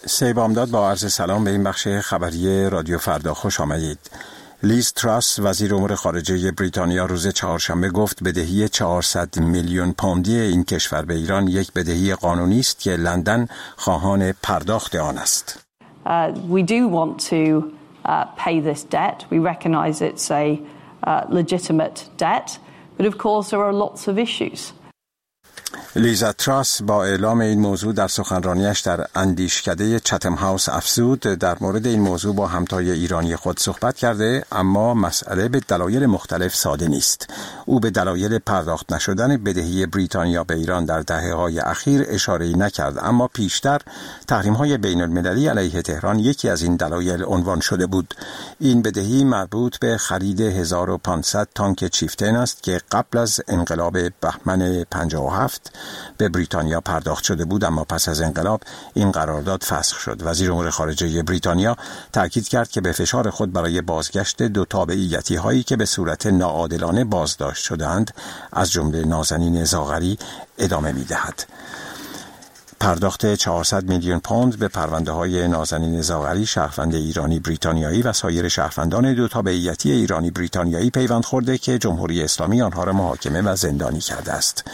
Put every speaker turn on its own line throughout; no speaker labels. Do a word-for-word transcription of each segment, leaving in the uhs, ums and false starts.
سی بامداد با عرض سلام به این بخش خبری رادیو فردا خوش آمدید. لیز تراس وزیر امور خارجه بریتانیا روز چهارشنبه گفت بدهی چهارصد میلیون پوندی این کشور به ایران یک بدهی قانونی است که لندن خواهان پرداخت آن است.
Uh, we do want to uh, pay this debt. We recognize it's a uh, legitimate debt, but of course there are lots of issues.
لیز تراس با اعلام این موضوع در سخنرانیش در اندیشکده چتم هاوس افزود در مورد این موضوع با همتای ایرانی خود صحبت کرده، اما مسئله به دلایل مختلف ساده نیست. او به دلایل پرداخت نشدن بدهی بریتانیا به ایران در دهه‌های اخیر اشاره‌ای نکرد، اما پیشتر تحریم‌های بین‌المللی علیه تهران یکی از این دلایل عنوان شده بود. این بدهی مربوط به خرید هزار و پانصد تانک چیفتن است که قبل از انقلاب بهمن پنجاه و هفت به بریتانیا پرداخت شده بود، اما پس از انقلاب این قرارداد فسخ شد. وزیر امور خارجه بریتانیا تاکید کرد که به فشار خود برای بازگشت دو تابعیتی هایی که به صورت ناعادلانه بازداشت شدند، از جمله نازنین زاغری، ادامه می‌دهد. پرداخت چهارصد میلیون پوند به پرونده های نازنین زاغری، شهروند ایرانی بریتانیایی و سایر شهروندان دو تابعیتی ایرانی بریتانیایی پیوند خورده که جمهوری اسلامی آنها را محاکمه و زندانی کرده است.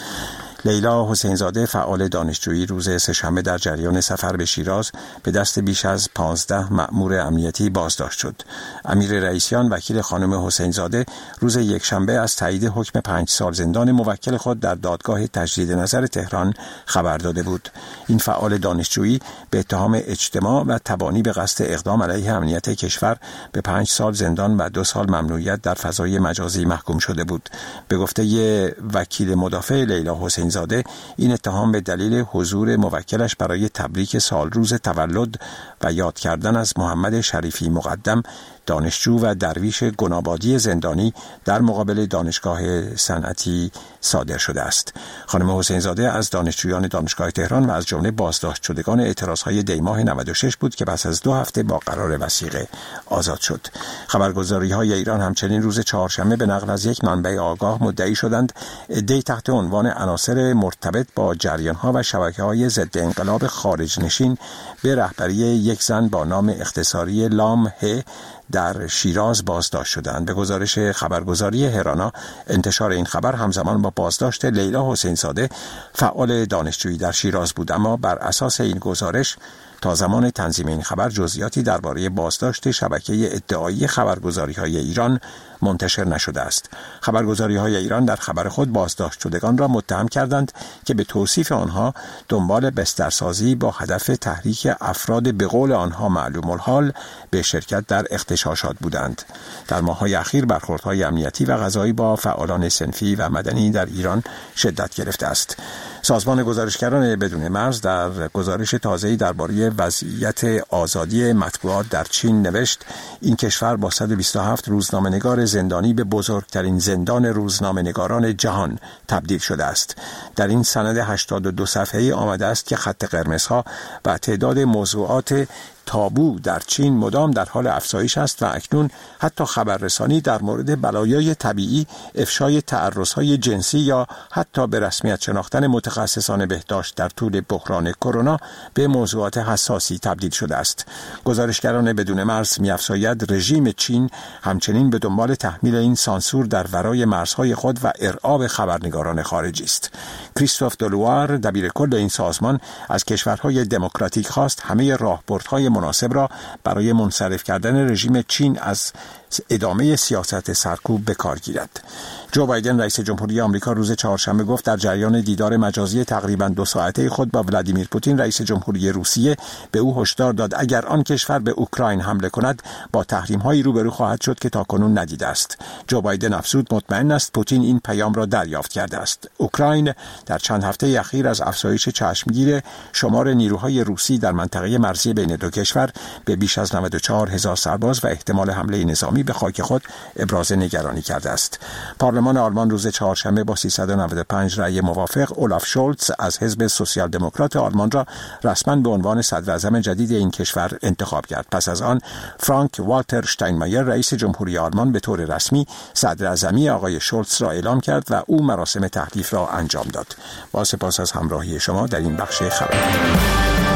لیلا حسین زاده فعال دانشجویی روز سه‌شنبه در جریان سفر به شیراز به دست بیش از پانزده مأمور امنیتی بازداشت شد. امیر رئیسیان وکیل خانم حسین زاده روز یکشنبه از تایید حکم پنج سال زندان موکل خود در دادگاه تجدید نظر تهران خبر داده بود. این فعال دانشجویی به اتهام اجتماع و تبانی به قصد اقدام علیه امنیت کشور به پنج سال زندان و دو سال ممنوعیت در فضای مجازی محکوم شده بود. به گفته ی وکیل مدافع لیلا حسین زاده، این اتهام به دلیل حضور موکلش برای تبریک سالروز تولد و یاد کردن از محمد شریفی مقدم، دانشجو و درویش گنابادی زندانی، در مقابل دانشگاه صنعتی صادر شده است. خانم حسین زاده از دانشجویان دانشگاه تهران و از جمله بازداشت شدگان اعتراضهای دی‌ماه نود و شش بود که پس از دو هفته با قرار وثیقه آزاد شد. خبرگزاری‌های ایران همچنین روز چهارشنبه به نقل از یک منبع آگاه مدعی شدند عده‌ای تحت عنوان عناصر مرتبط با جریان‌ها و شبکه‌های ضد انقلاب خارج نشین به رهبری یک زن با نام اختصاری لام ه در شیراز بازداشت شدند. به گزارش خبرگزاری هرانا، انتشار این خبر همزمان با بازداشت لیلا حسین زاده فعال دانشجویی در شیراز بود، اما بر اساس این گزارش تا زمان تنظیم این خبر جزئیاتی درباره بازداشت شبکه ادعایی خبرگزاری‌های ایران منتشر نشده است. خبرگزاری‌های ایران در خبر خود بازداشت شدگان را متهم کردند که به توصیف آنها دنبال بسترسازی با هدف تحریک افراد به قول آنها معلوم الحال به شرکت در اغتشاشات بودند. در ماه‌های اخیر برخوردهای امنیتی و قضایی با فعالان صنفی و مدنی در ایران شدت گرفته است. سازمان گزارشگران بدون مرز در گزارش تازه‌ای درباره وضعیت آزادی مطبوعات در چین نوشت این کشور با صد و بیست و هفت روزنامه‌نگار زندانی به بزرگترین زندان روزنامه‌نگاران جهان تبدیل شده است. در این سند هشتاد و دو صفحه‌ای آمده است که خط قرمزها و تعداد موضوعات تابو در چین مدام در حال افزایش است و اکنون حتی خبررسانی در مورد بلایای طبیعی، افشای تعرضهای جنسی یا حتی به رسمیت شناختن متخصصان بهداشت در طول بحران کرونا به موضوعات حساسی تبدیل شده است. گزارشگران بدون مرز می‌افزاید رژیم چین همچنین به دنبال تحمیل این سانسور در ورای مرزهای خود و ارعاب خبرنگاران خارجی است. کریستوف دلوار، دبیرکل این سازمان، از کشورهای دموکراتیک خواست همه راهبردهای مناسب را برای منصرف کردن رژیم چین از ادامه سیاست سرکوب به کار گیرد. جو بایدن رئیس جمهوری آمریکا روز چهارشنبه گفت در جریان دیدار مجازی تقریباً دو ساعته خود با ولادیمیر پوتین رئیس جمهوری روسیه به او هشدار داد اگر آن کشور به اوکراین حمله کند با تحریم‌هایی روبرو خواهد شد که تاکنون ندیده است. جو بایدن افزود مطمئن است پوتین این پیام را دریافت کرده است. اوکراین در چند هفته اخیر از افزایش چشمگیر شمار نیروهای روسی در منطقه مرزی بین دو کشور به بیش از نود و چهار هزار سرباز و احتمال حمله نظامی به خاک خود ابراز نگرانی کرده است. پارلمان آلمان روز چهارشنبه با سیصد و نود و پنج رأی موافق اولاف شولتز از حزب سوسیال دموکرات آلمان را رسما به عنوان صدر اعظم جدید این کشور انتخاب کرد. پس از آن فرانک والتر شتاینمایر رئیس جمهوری آلمان به طور رسمی صدر اعظمی آقای شولتز را اعلام کرد و او مراسم تحلیف را انجام داد. با سپاس از همراهی شما در این بخش خبر.